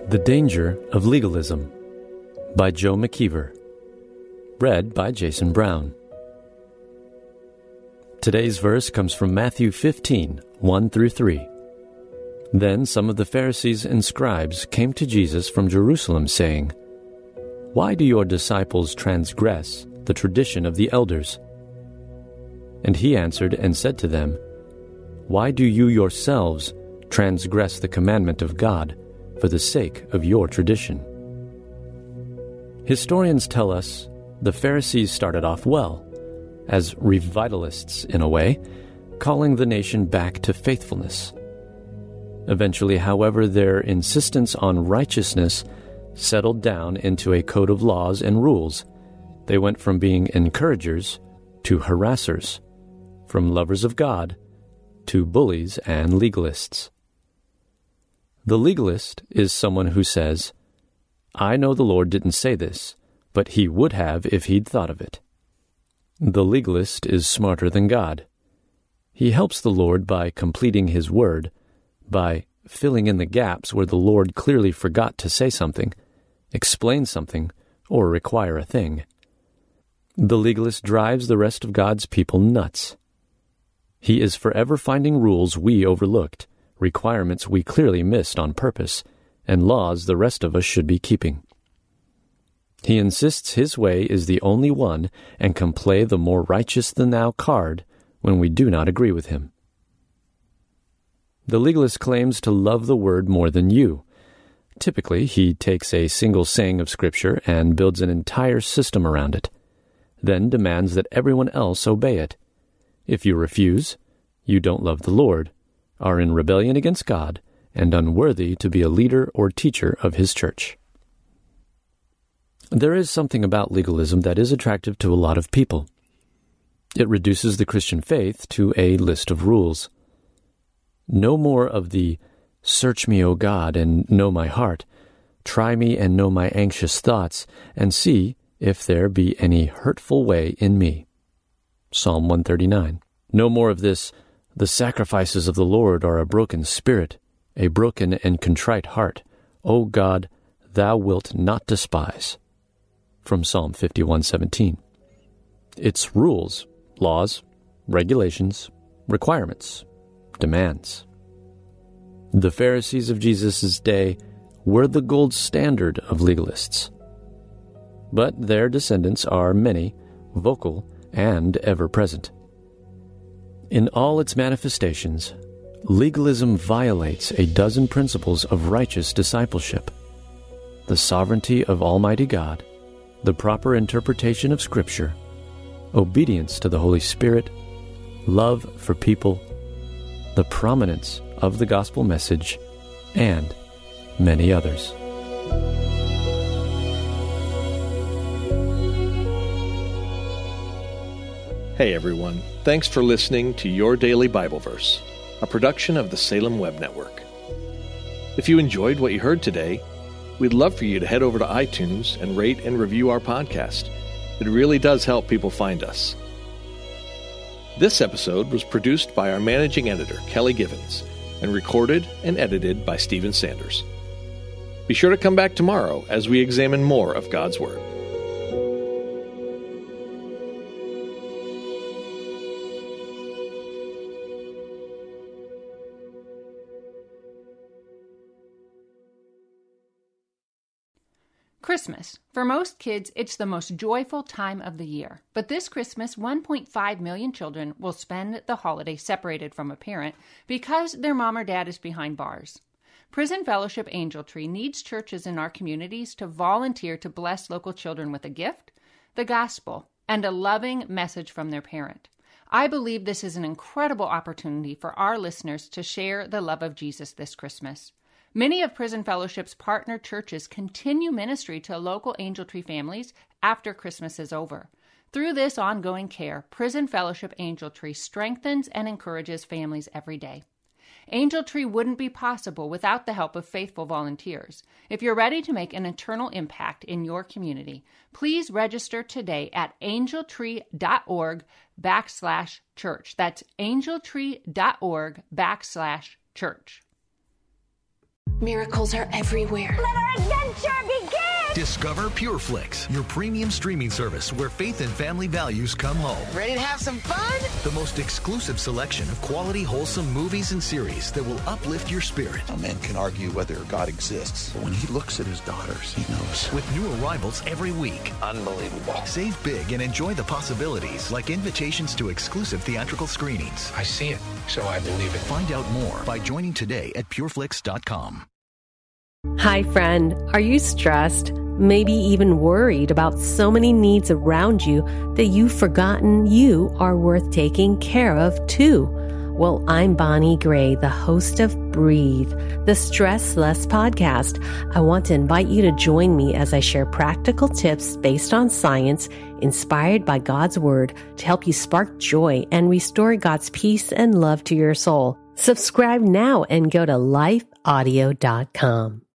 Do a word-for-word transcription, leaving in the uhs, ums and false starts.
The Danger of Legalism by Joe McKeever. Read by Jason Brown. Today's verse comes from Matthew fifteen, one through three. Then some of the Pharisees and scribes came to Jesus from Jerusalem, saying, "Why do your disciples transgress the tradition of the elders?" And he answered and said to them, "Why do you yourselves transgress the commandment of God for the sake of your tradition?" Historians tell us the Pharisees started off well, as revitalists in a way, calling the nation back to faithfulness. Eventually, however, their insistence on righteousness settled down into a code of laws and rules. They went from being encouragers to harassers, from lovers of God to bullies and legalists. The legalist is someone who says, "I know the Lord didn't say this, but he would have if he'd thought of it." The legalist is smarter than God. He helps the Lord by completing his word, by filling in the gaps where the Lord clearly forgot to say something, explain something, or require a thing. The legalist drives the rest of God's people nuts. He is forever finding rules we overlooked, requirements we clearly missed on purpose, and laws the rest of us should be keeping. He insists his way is the only one and can play the more righteous-than-thou card when we do not agree with him. The legalist claims to love the word more than you. Typically, he takes a single saying of Scripture and builds an entire system around it, then demands that everyone else obey it. If you refuse, you don't love the Lord, are in rebellion against God, and unworthy to be a leader or teacher of his church. There is something about legalism that is attractive to a lot of people. It reduces the Christian faith to a list of rules. No more of the "Search me, O God, and know my heart. Try me and know my anxious thoughts, and see if there be any hurtful way in me." Psalm one thirty-nine. No more of this, "The sacrifices of the Lord are a broken spirit, a broken and contrite heart. O God, thou wilt not despise." From Psalm fifty-one seventeen. It's rules, laws, regulations, requirements, demands. The Pharisees of Jesus' day were the gold standard of legalists. But their descendants are many, vocal, and ever-present. In all its manifestations, legalism violates a dozen principles of righteous discipleship: the sovereignty of Almighty God, the proper interpretation of Scripture, obedience to the Holy Spirit, love for people, the prominence of the gospel message, and many others. Hey everyone, thanks for listening to Your Daily Bible Verse, a production of the Salem Web Network. If you enjoyed what you heard today, we'd love for you to head over to iTunes and rate and review our podcast. It really does help people find us. This episode was produced by our managing editor, Kelly Givens, and recorded and edited by Stephen Sanders. Be sure to come back tomorrow as we examine more of God's Word. Christmas. For most kids, it's the most joyful time of the year. But this Christmas, one point five million children will spend the holiday separated from a parent because their mom or dad is behind bars. Prison Fellowship Angel Tree needs churches in our communities to volunteer to bless local children with a gift, the gospel, and a loving message from their parent. I believe this is an incredible opportunity for our listeners to share the love of Jesus this Christmas. Many of Prison Fellowship's partner churches continue ministry to local Angel Tree families after Christmas is over. Through this ongoing care, Prison Fellowship Angel Tree strengthens and encourages families every day. Angel Tree wouldn't be possible without the help of faithful volunteers. If you're ready to make an eternal impact in your community, please register today at angeltree.org backslash church. That's angeltree.org backslash church. Miracles are everywhere. Let our adventure begin! Discover PureFlix, your premium streaming service where faith and family values come home. Ready to have some fun? The most exclusive selection of quality, wholesome movies and series that will uplift your spirit. A man can argue whether God exists, but when he looks at his daughters, he knows. With new arrivals every week. Unbelievable. Save big and enjoy the possibilities, like invitations to exclusive theatrical screenings. I see it, so I believe it. Find out more by joining today at pureflix dot com. Hi, friend. Are you stressed? Maybe even worried about so many needs around you that you've forgotten you are worth taking care of too? Well, I'm Bonnie Gray, the host of Breathe, the Stress Less podcast. I want to invite you to join me as I share practical tips based on science, inspired by God's Word, to help you spark joy and restore God's peace and love to your soul. Subscribe now and go to life audio dot com.